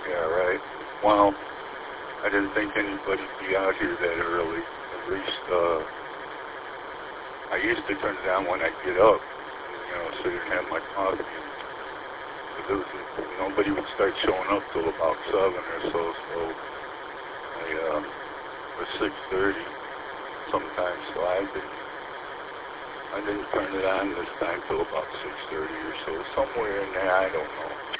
Yeah, right. Well, I didn't think anybody'd be out here that early. At least, I used to turn it on when I get up, so you can have my coffee. But nobody would start showing up till about 7 or so or 6:30 sometimes. So I didn't turn it on this time till about 6:30 or so, somewhere in there. I don't know.